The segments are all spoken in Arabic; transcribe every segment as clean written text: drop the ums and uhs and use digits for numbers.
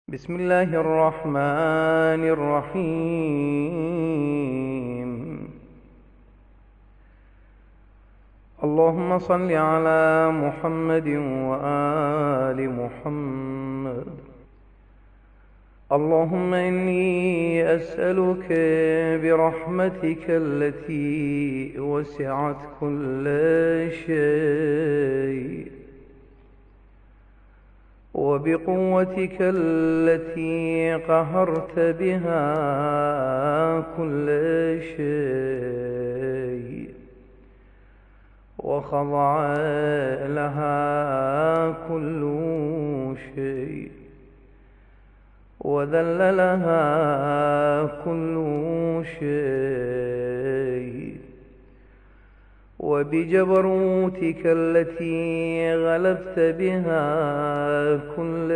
بسم الله الرحمن الرحيم. اللهم صل على محمد وآل محمد. اللهم إني أسألك برحمتك التي وسعت كل شيء وبقوتك التي قهرت بها كل شيء وخضع لها كل شيء وذل لها كل شيء وبجبروتك التي غلبت بها كل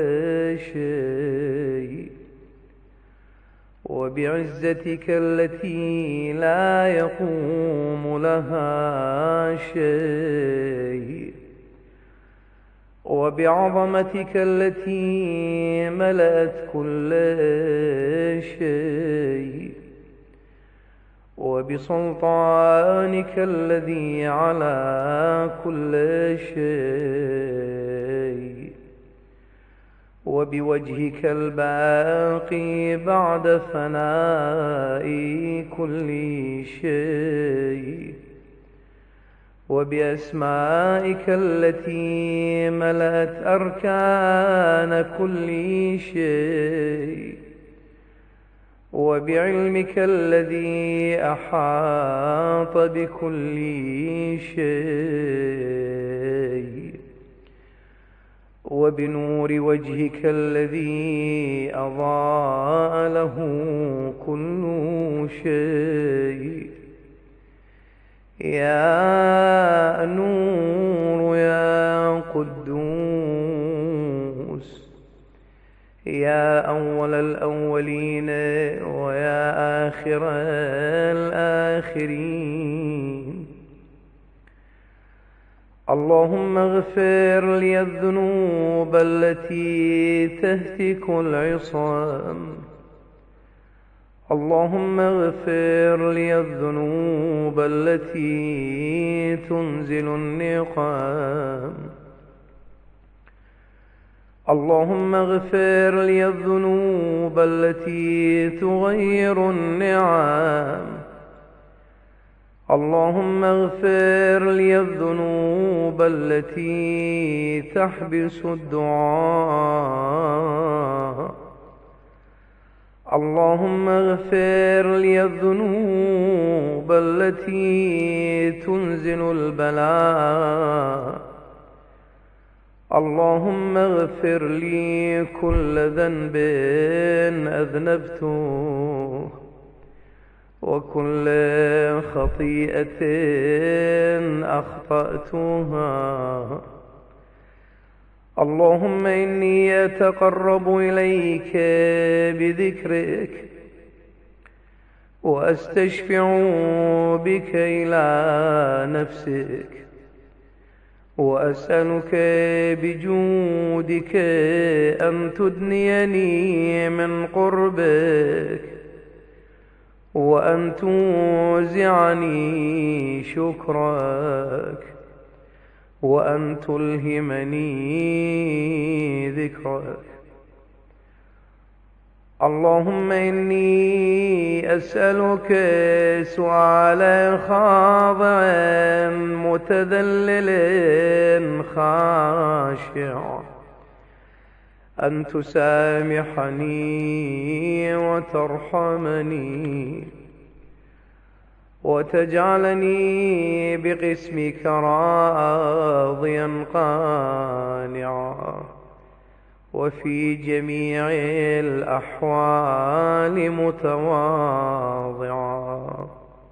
شيء وبعزتك التي لا يقوم لها شيء وبعظمتك التي ملأت كل شيء وبسلطانك الذي على كل شيء وبوجهك الباقي بعد فناء كل شيء وبأسمائك التي ملأت أركان كل شيء وبعلمك الذي أحاط بكل شيء وبنور وجهك الذي أضاء له كل شيء. يا نور يا قدوس يا أول الأولين ويا آخر الآخرين. اللهم اغفر لي الذنوب التي تهتك العصام. اللهم اغفر لي الذنوب التي تنزل النقام. اللهم اغفر لي الذنوب التي تغير النعم. اللهم اغفر لي الذنوب التي تحبس الدعاء. اللهم اغفر لي الذنوب التي تنزل البلاء. اللهم اغفر لي كل ذنب أذنبته وكل خطيئة أخطأتها. اللهم إني أتقرب إليك بذكرك وأستشفع بك إلى نفسك وأسألك بجودك أن تدنيني من قربك وأن توزعني شكرك وأن تلهمني ذكرك. اللهم إني أسألك سؤال خاضع متذلل خاشع أن تسامحني وترحمني وتجعلني بقسمك راضيا قانعا وفي جميع الأحوال متواضعا.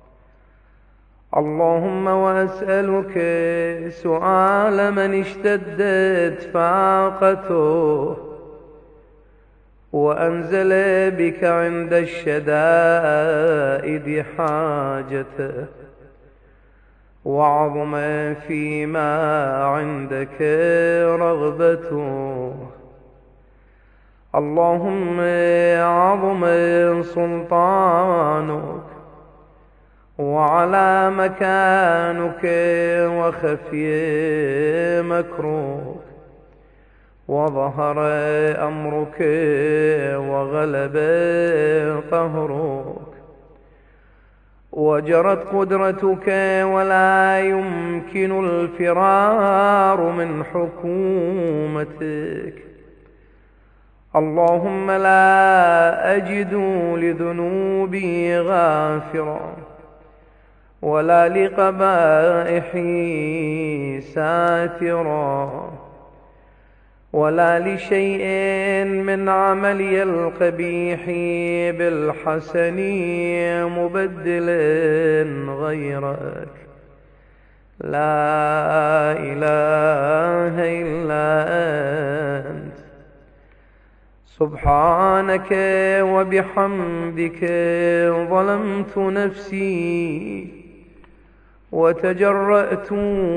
اللهم وأسألك سؤال من اشتدت فاقته وأنزل بك عند الشدائد حاجته وعظم فيما عندك رغبته. اللهم عظم سلطانك وعلى مكانك وخفي مكرك وظهر أمرك وغلب قهرك وجرت قدرتك ولا يمكن الفرار من حكومتك. اللهم لا أجد لذنوبي غافرا ولا لقبائحي ساترا ولا لشيء من عملي القبيح بالحسن مبدل غيرك. لا إله إلا أنت سبحانك وبحمدك ظلمت نفسي وتجرأت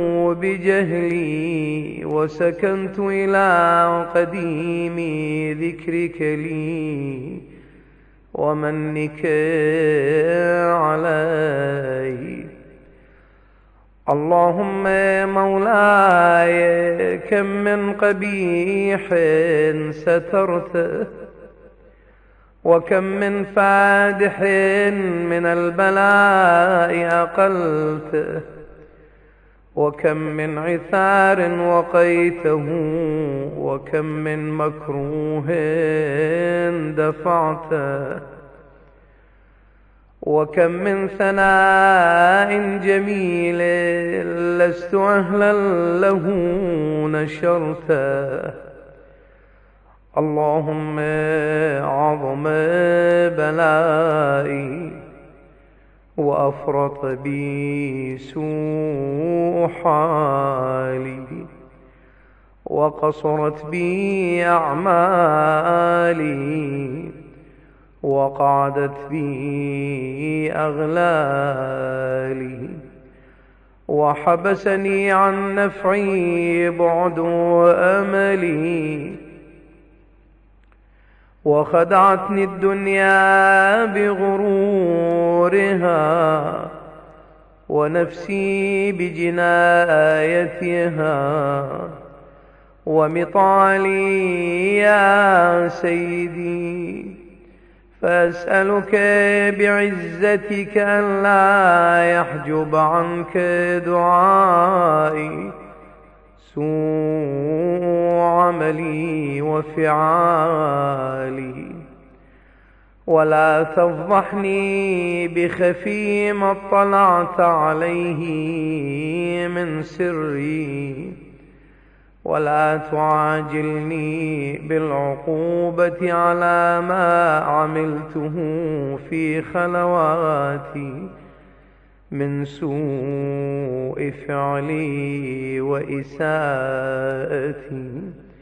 بجهلي وسكنت إلى قديم ذكرك لي ومنك علي. اللهم مولاي كم من قبيح سترته وكم من فادح من البلاء أقلته وكم من عثار وقيته وكم من مكروه دفعته وكم من ثناء جميل لست أهلا له نشرته. اللهم عظم بلائي وأفرط بي سوء حالي وقصرت بي أعمالي وقعدت بي أغلالي وحبسني عن نفعي بعد أملي وخدعتني الدنيا بغرورها ونفسي بجنايتها ومطالي يا سيدي. فأسألك بعزتك أن لا يحجب عنك دعائي سوء عملي وفعالي ولا تفضحني بخفي ما اطلعت عليه من سري ولا تعاجلني بالعقوبة على ما عملته في خلواتي من سوء فعلي وإساءتي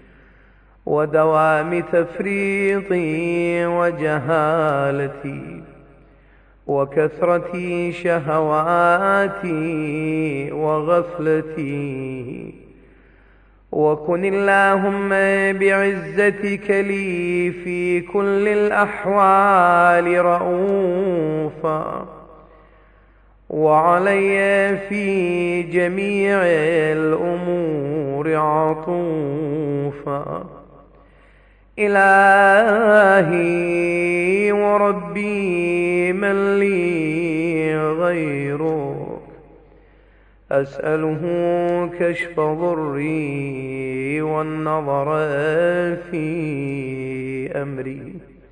ودوام تفريطي وجهالتي وكثرة شهواتي وغفلتي. وكن اللهم بعزتك لي في كل الأحوال رؤوفا وعلي في جميع الأمور عطوفا. إلهي وربي من لي غيرك أسأله كشف ضري والنظر في أمري.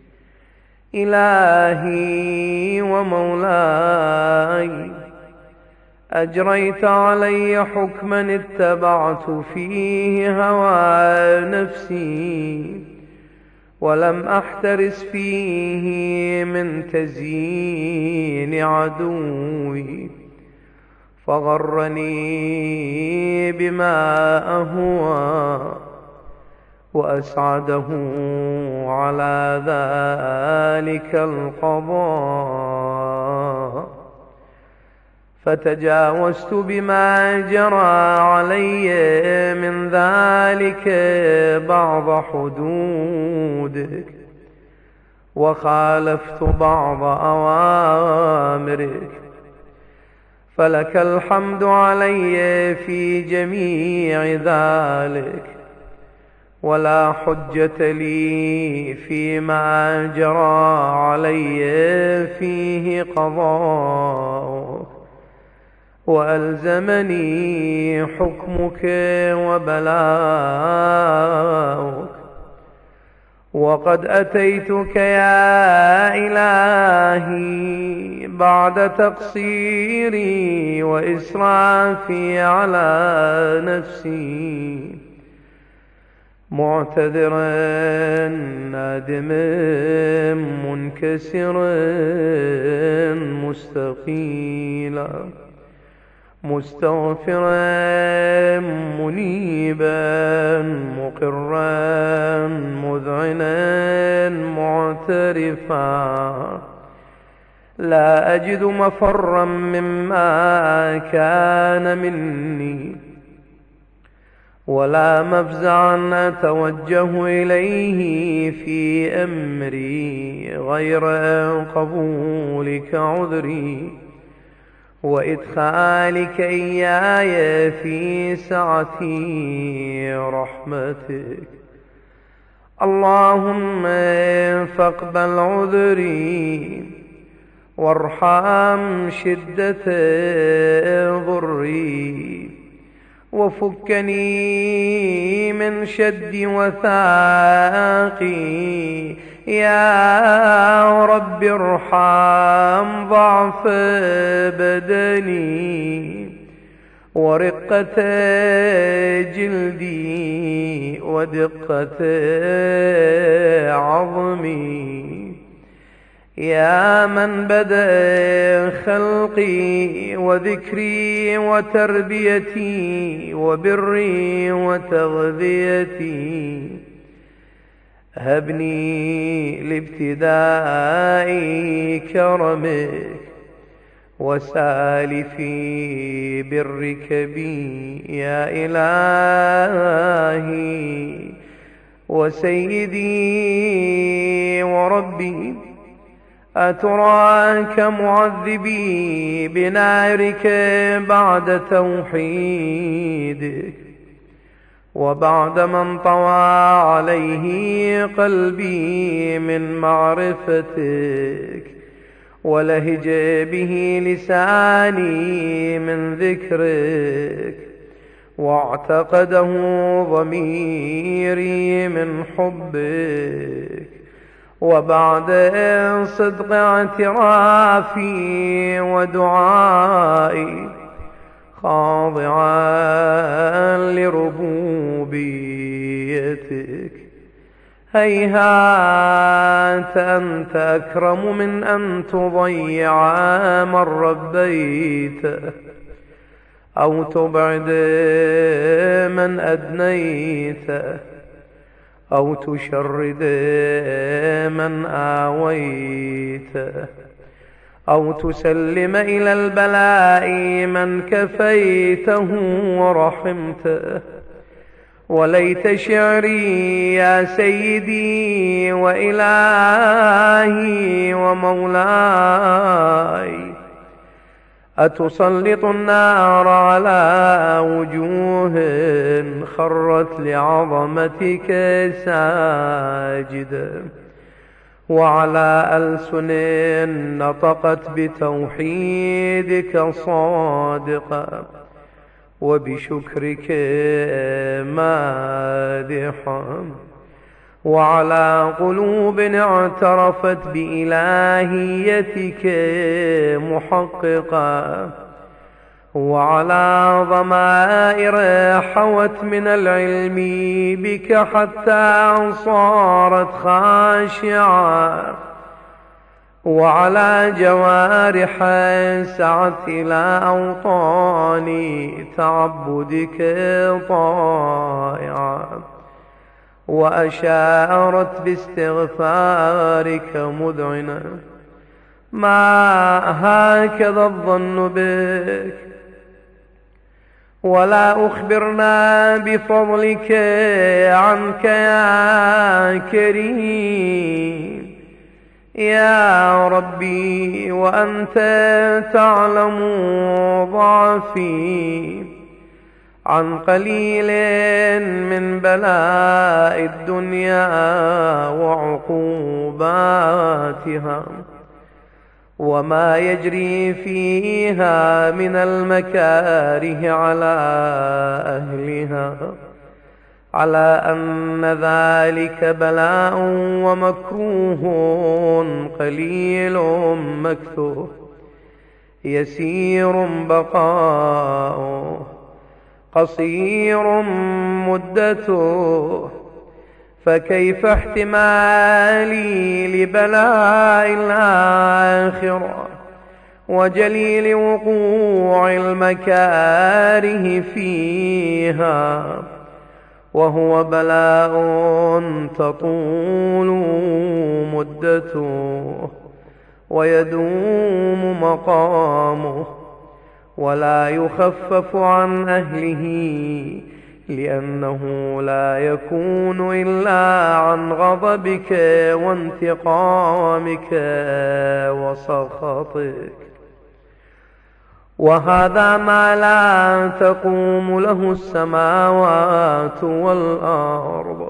إلهي ومولاي أجريت علي حكما اتبعت فيه هوى نفسي ولم أحترس فيه من تزيين عدوي فغرني بما أهوى وأسعده على ذلك القضاء. فتجاوزت بما جرى علي من ذلك بعض حدودك، وخالفت بعض أوامرك، فلك الحمد علي في جميع ذلك، ولا حجة لي فيما جرى علي فيه قضاؤك، وألزمني حكمك وبلاؤك. وقد أتيتك يا إلهي بعد تقصيري وإسرافي على نفسي، معتذرا نادما منكسرا مستقيلا، مستغفرا منيبا مقرا مذعنا معترفا، لا أجد مفرا مما كان مني، ولا مفزعا أتوجه إليه في أمري غير قبولك عذري، وإدخالك إياي في سعة رحمتك. اللهم فاقبل عذري، وارحم شدة ضري، وفكني من شد وثاقي. يا رب ارحم ضعف بدني، ورقة جلدي، ودقة عظمي. يا من بدأ خلقي وذكري وتربيتي وبري وتغذيتي، هبني لابتداء كرمك وسالفي برك بي يا إلهي وسيدي وربي. أتراك معذبي بنارك بعد توحيدك، وبعد ما انطوى عليه قلبي من معرفتك، ولهج به لساني من ذكرك، واعتقده ضميري من حبك، وبعد صدق اعترافي ودعائي خاضعا لربوبيتك، هيهات أنت أكرم من أن تضيع من ربيته، أو تبعد من أدنيته، أو تشرد من آويته، أو تسلم إلى البلاء من كفيته ورحمته. وليت شعري يا سيدي وإلهي ومولاي، أتسلط النار على وجوه خرت لعظمتك ساجدا، وعلى ألسن نطقت بتوحيدك صادقا، وبشكرك مادحا، وعلى قلوب اعترفت بإلهيتك محققا، وعلى ضمائر حوت من العلم بك حتى صارت خاشعة، وعلى جوارح سعت إلى أوطان تعبدك طائعة، وأشارت باستغفارك مذعنة. ما هكذا الظن بك، ولا أخبرنا بفضلك عنك يا كريم يا ربي، وأنت تعلم ضعفي عن قليل من بلاء الدنيا وعقوباتها وما يجري فيها من المكاره على أهلها، على أن ذلك بلاء ومكروه قليل مكثوف يسير بقاؤه قصير مدته، فكيف احتمالي لبلاء الآخرة وجليل وقوع المكاره فيها، وهو بلاء تطول مدته ويدوم مقامه ولا يخفف عن أهله، لأنه لا يكون إلا عن غضبك وانتقامك وسخطك، وهذا ما لا تقوم له السماوات والأرض.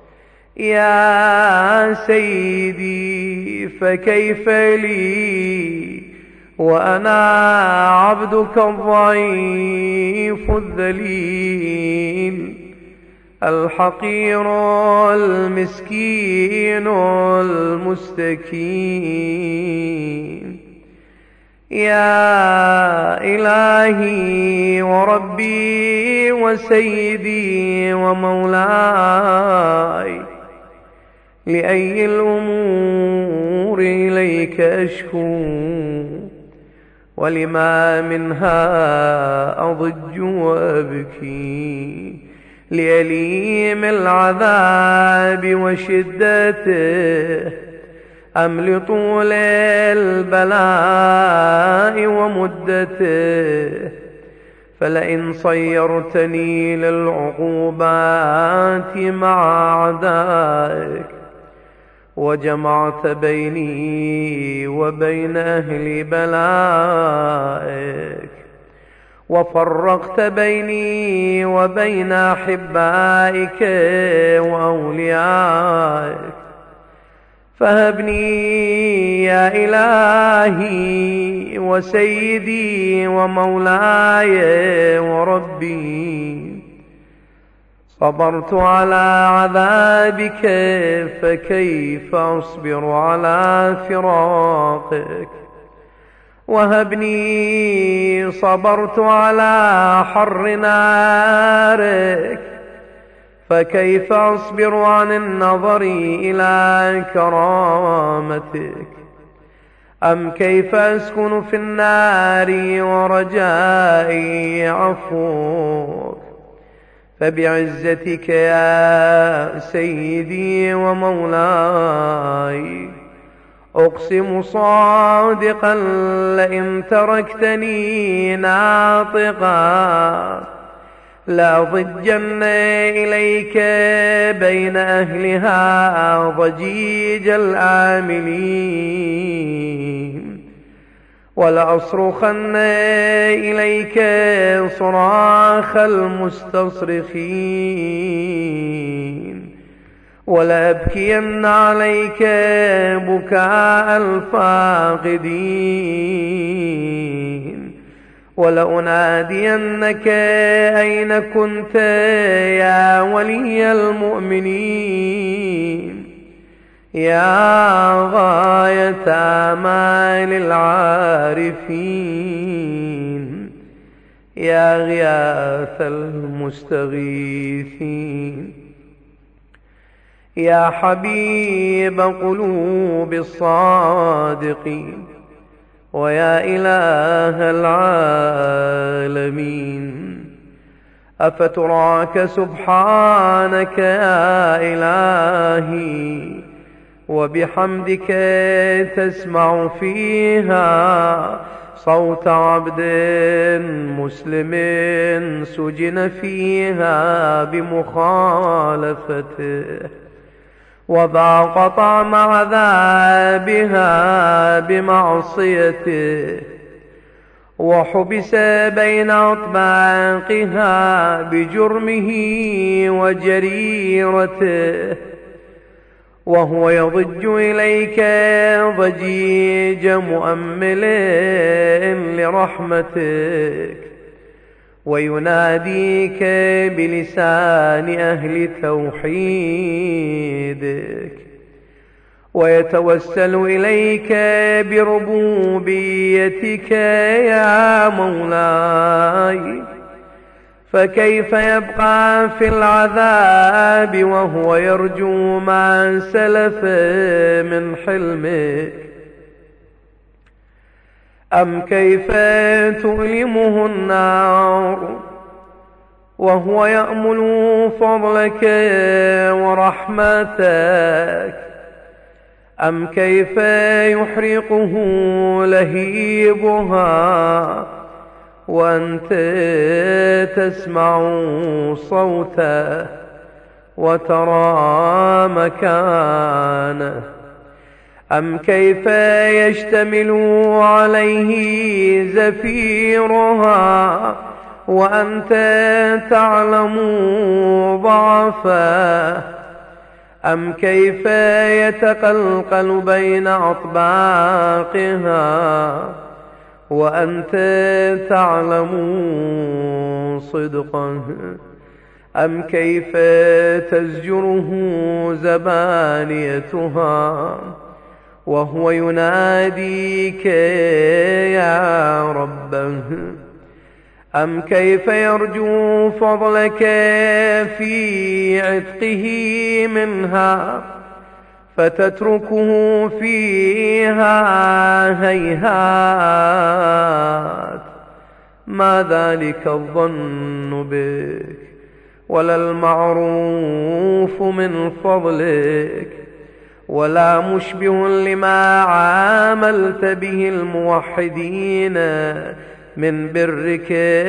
يا سيدي فكيف لي وأنا عبدك الضعيف الذليل الحقير المسكين المستكين. يا إلهي وربي وسيدي ومولاي، لأي الأمور إليك أشكو، ولما منها أضج وأبكي، لأليم العذاب وشدته أم لطول البلاء ومدته؟ فلئن صيرتني للعقوبات مع أعدائك وجمعت بيني وبين أهل بلائك وفرقت بيني وبين أحبائك وأوليائك، فهبني يا إلهي وسيدي ومولاي وربي. صبرت على عذابك فكيف أصبر على فراقك؟ وهبني صبرت على حر نارك فكيف أصبر عن النظر إلى كرامتك؟ أم كيف أسكن في النار ورجائي عفوك؟ فبعزتك يا سيدي ومولاي أقسم صادقا لئن تركتني ناطقا لأضجن إليك بين أهلها ضجيج الآملين، ولأصرخن إليك صراخ المستصرخين، ولأبكين عليك بكاء الفاقدين، ولأنادينك أين كنت يا ولي المؤمنين، يا غاية آمال العارفين، يا غياث المستغيثين، يا حبيب قلوب الصادقين، ويا إله العالمين. أفتراك سبحانك يا إلهي وبحمدك تسمع فيها صوت عبد مسلم سجن فيها بمخالفته، وذاق طعم عذابها بمعصيته، وحبس بين أطباقها بجرمه وجريرته، وهو يضج إليك ضجيج مؤمل لرحمتك، ويناديك بلسان أهل توحيدك، ويتوسل إليك بربوبيتك يا مولاي، فكيف يبقى في العذاب وهو يرجو ما سلف من حلمك؟ أم كيف تؤلمه النار وهو يأمل فضلك ورحمتك؟ أم كيف يحرقه لهيبها وأنت تسمع صوته وترى مكانه؟ أم كيف يشتمل عليه زفيرها وأنت تعلم ضعفه؟ أم كيف يتقلقل بين أطباقها وأنت تعلم صدقه؟ أم كيف تزجره زبانيتها وهو يناديك يا ربه؟ أم كيف يرجو فضلك في عتقه منها فتتركه فيها هيهات؟ ما ذلك الظن بك ولا المعروف من فضلك، ولا مشبه لما عاملت به الموحدين من برك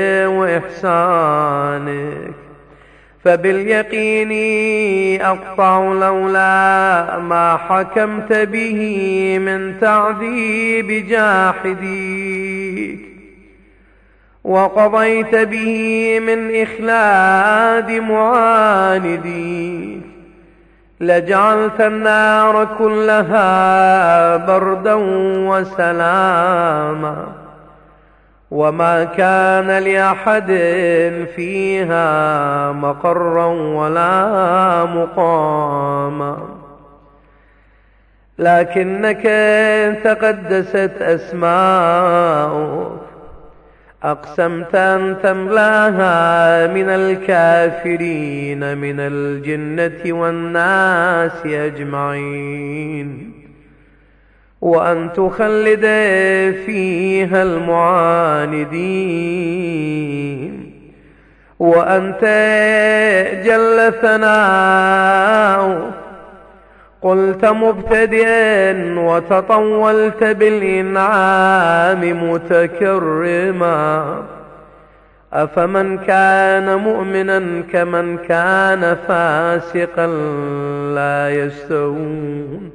وإحسانك. فباليقين أقطع لولا ما حكمت به من تعذيب جاحديك، وقضيت به من إخلاد معانديك، لجعلت النار كلها بردا وسلاما، وما كان لأحد فيها مقرا ولا مقاما. لكنك تقدست أسماؤك، أقسمت أن تملاها من الكافرين من الجنة والناس أجمعين، وأن تخلد فيها المعاندين، وأنت جل ثناؤك قلت مبتدئا وتطولت بالإنعام متكرما: أفمن كان مؤمنا كمن كان فاسقا لا يستوون.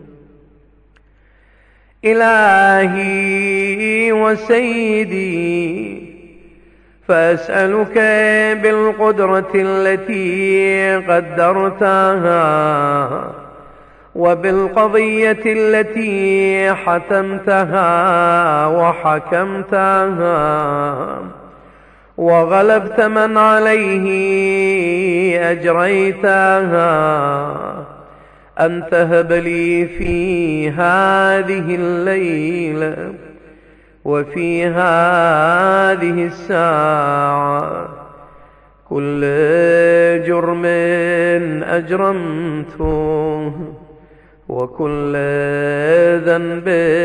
إلهي وسيدي، فأسألك بالقدرة التي قدرتها وبالقضية التي حتمتها وحكمتها وغلبت من عليه أجريتها، أن تهب لي في هذه الليلة وفي هذه الساعة كل جرم أجرمته وكل ذنب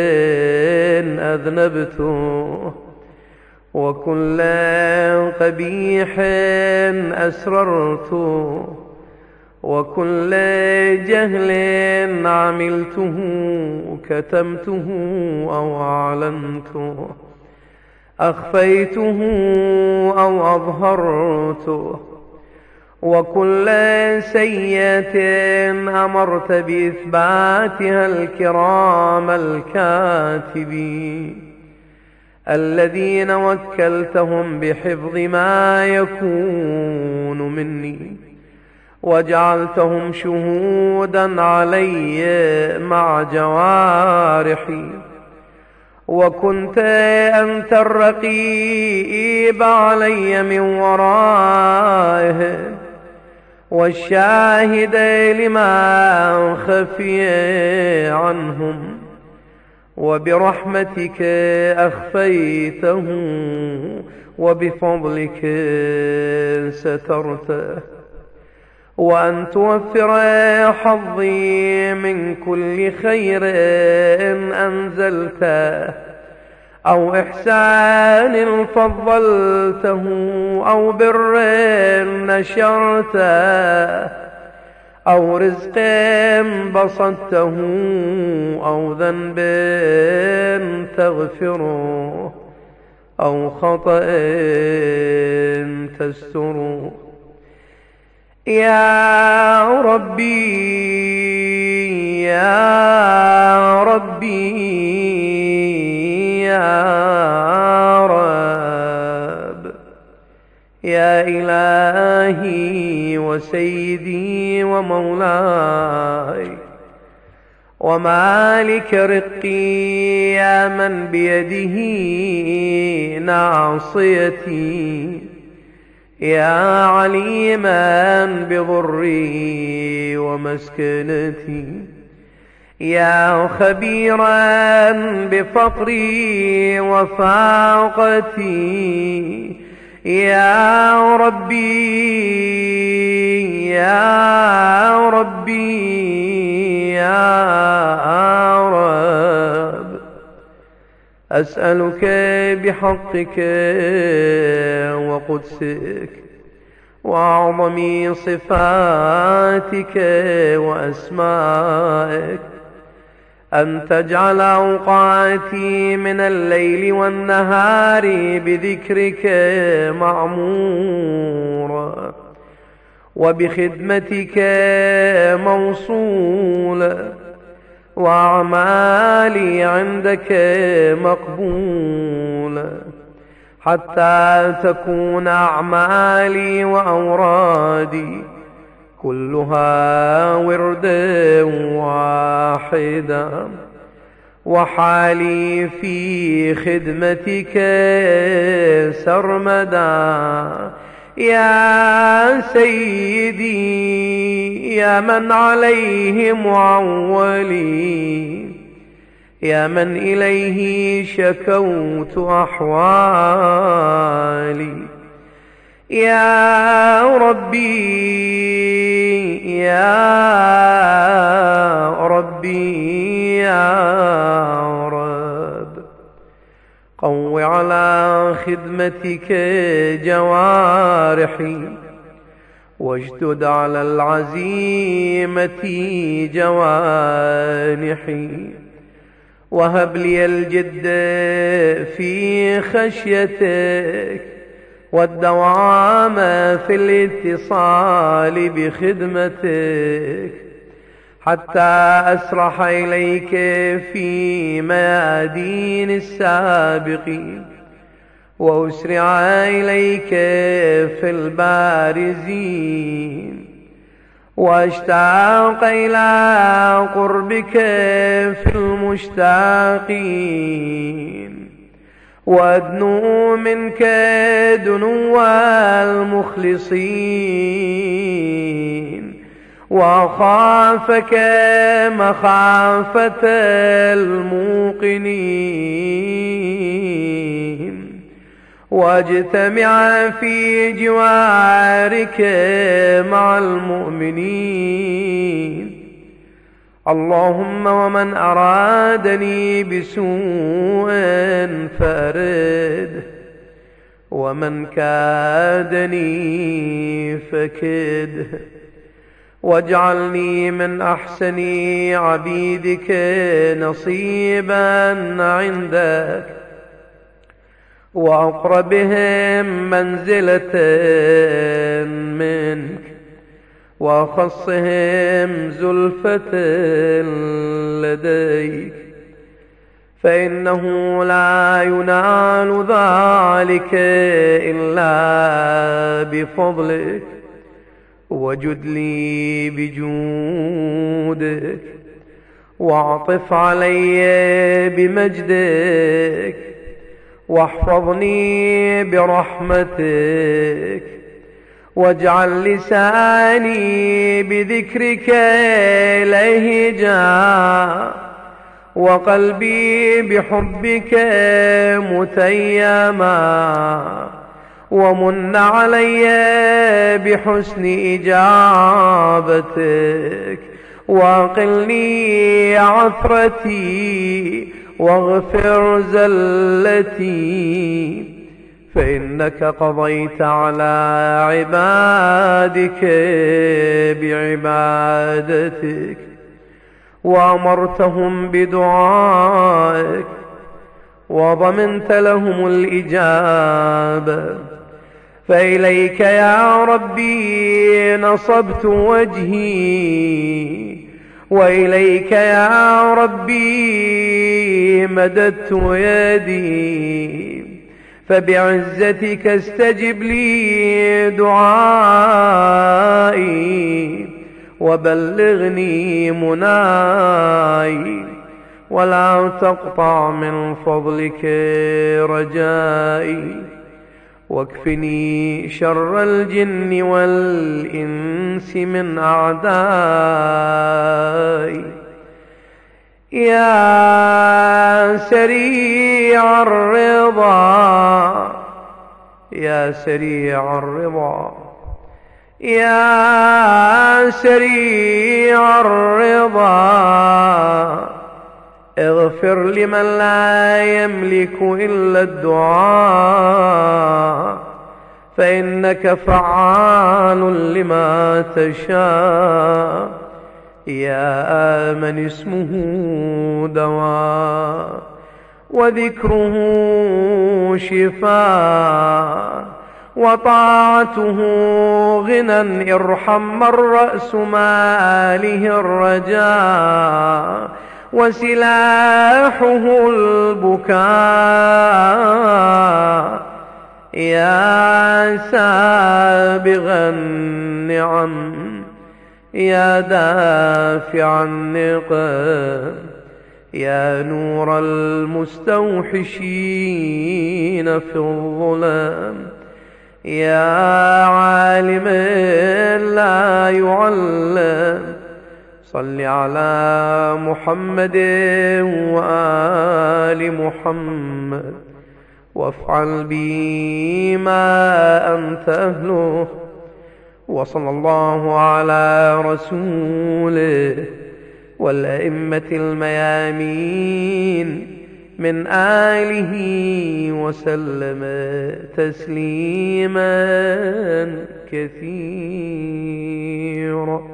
أذنبته وكل قبيح أسررته وكل جهل عملته كتمته أو أعلنته، أخفيته أو أظهرته، وكل سيئة أمرت بإثباتها الكرام الكاتبين الذين وكلتهم بحفظ ما يكون مني، وجعلتهم شهودا علي مع جوارحي، وكنت أنت الرقيب علي من ورائهم، والشاهد لما خفي عنهم، وبرحمتك أخفيته وبفضلك سترته، وأن توفر حظي من كل خير أنزلته، أو إحسان فضلته، أو بر نشرته، أو رزق بسطته، أو ذنب تغفره، أو خطأ تستره. يا ربي يا ربي يا رب، يا إلهي وسيدي ومولاي ومالك رقي، يا من بيده ناصيتي، يا عليما بضري ومسكنتي، يا خبيرا بفقري وفاقتي، يا ربي يا ربي يا رب، أسألك بحقك وقدسك وأعظم صفاتك وأسمائك أن تجعل أوقاتي من الليل والنهار بذكرك معمورة، وبخدمتك موصولة، وأعمالي عندك مقبولة، حتى تكون أعمالي وأورادي كلها وردا واحدا، وحالي في خدمتك سرمدا. يا سيدي يا من عليه معولي، يا من إليه شكوت أحوالي، يا ربي يا ربي يا رب، قو على خدمتك جوارحي، واشدد على العزيمة جوانحي، وهب لي الجد في خشيتك، والدوام في الاتصال بخدمتك، حتى أسرح إليك في ميادين السابقين، وأسرع إليك في البارزين، وأشتاق إلى قربك في المشتاقين، وأدنو منك دنو المخلصين، وأخافك مخافة الموقنين، واجتمع في جوارك مع المؤمنين. اللهم ومن أرادني بسوء فأرده، ومن كادني فكده، واجعلني من أحسن عبيدك نصيبا عندك، وأقربهم منزلة منك، وأخصهم زلفة لديك، فإنه لا ينال ذلك إلا بفضلك. وجد لي بجودك، واعطف علي بمجدك، واحفظني برحمتك، واجعل لساني بذكرك لهجا، وقلبي بحبك متيما، ومن علي بحسن إجابتك، واقلني عثرتي واغفر زلتي، فإنك قضيت على عبادك بعبادتك، وأمرتهم بدعائك، وضمنت لهم الإجابة. فإليك يا ربي نصبت وجهي، وإليك يا ربي مددت يدي، فبعزتك استجب لي دعائي، وبلغني مناي، ولا تقطع من فضلك رجائي، واكفني شر الجن والإنس من أعدائي. يا سريع الرضا، يا سريع الرضا، يا سريع الرضا، اغفر لمن لا يملك إلا الدعاء، فإنك فعال لما تشاء. يا من اسمه دواء وذكره شفاء، وطاعته غنى، ارحم من رأس ماله الرجاء، وسلاحه البكاء. يا سابغ النعم، يا دافع النقم، يا نور المستوحشين في الظلام، يا عالم لا يعلم، صل على محمد وآل محمد، وافعل بي ما أنت أهله. وصلى الله على رسوله والأئمة الميامين من آله وسلم تسليما كثيرا.